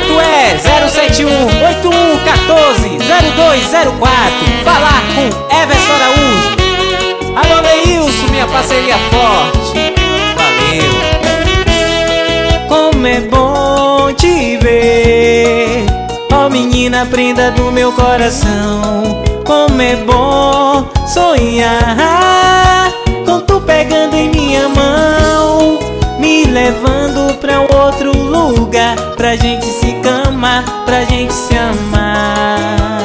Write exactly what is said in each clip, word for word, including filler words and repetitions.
contato é zero sete um, oito um um quatro, zero dois zero quatro. Falar com Everson Araújo. Alô, Leilson, minha parceria forte. Valeu. Como é bom te ver, ó menina, prenda do meu coração. Como é bom sonhar com tu pegando em minha mão, me levando pra um outro lugar, pra gente se amar, pra gente se amar.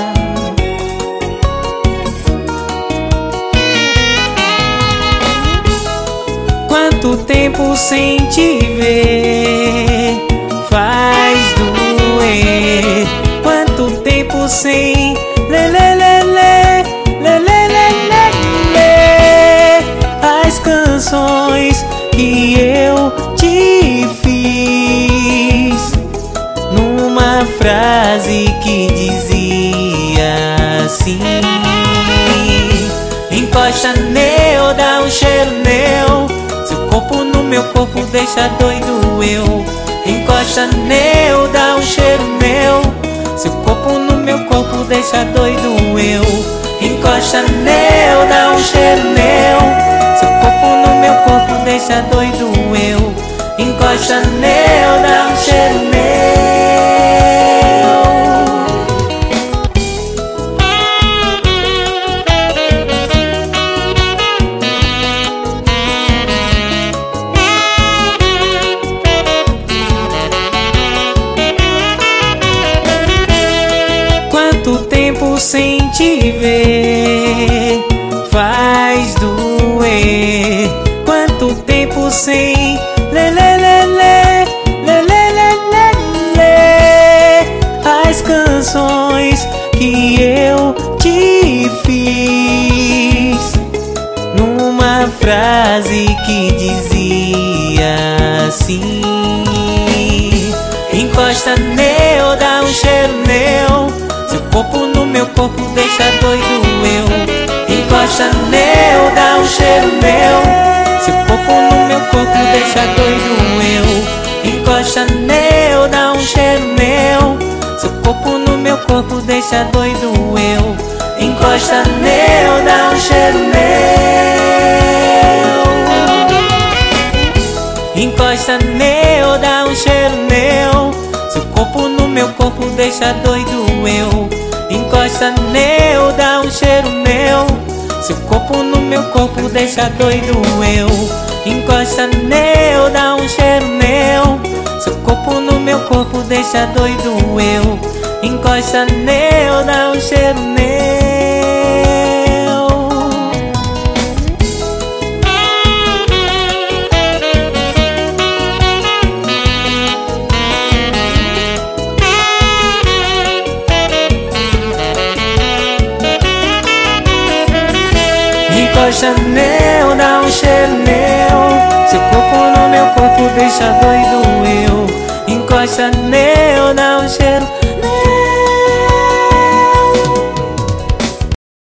Quanto tempo sem te ver faz doer. Quanto tempo sem lê, lê, lê, lê, lê, lê, lê, lê, lê as canções que eu te fiz, numa frase que dizia assim: encosta neu, dá um cheiro neu, seu corpo no meu corpo deixa doido eu. Encosta neu, dá um cheiro meu, seu corpo no meu corpo deixa doido eu. Encosta neu, dá um cheiro meu, seu corpo no meu corpo deixa doido eu. Encosta neu, dá um cheiro meu. Quanto tempo sem te ver faz doer. Quanto tempo sem lê, lê, lê, lê, lê, lê, lê, lê, lê as canções que eu te fiz, numa frase que dizia assim: encosta neu, dá um cheiro neu, seu corpo no meu corpo deixa doido eu. Encosta neu, dá um cheiro meu, seu corpo no meu corpo deixa doido eu. Encosta neu, dá um cheiro meu, seu corpo no meu corpo deixa doido eu. Encosta neu, dá um cheiro meu. Encosta neu, dá um cheiro meu, seu corpo no meu corpo deixa doido eu. Encosta neu, dá um cheiro meu, seu corpo no meu corpo deixa doido eu. Encosta neu, dá um cheiro meu, seu corpo no meu corpo deixa doido eu. Encosta neu, dá um cheiro meu. Encosta neu, dá um cheiro meu, seu corpo no meu corpo deixa doido eu. Encosta neu.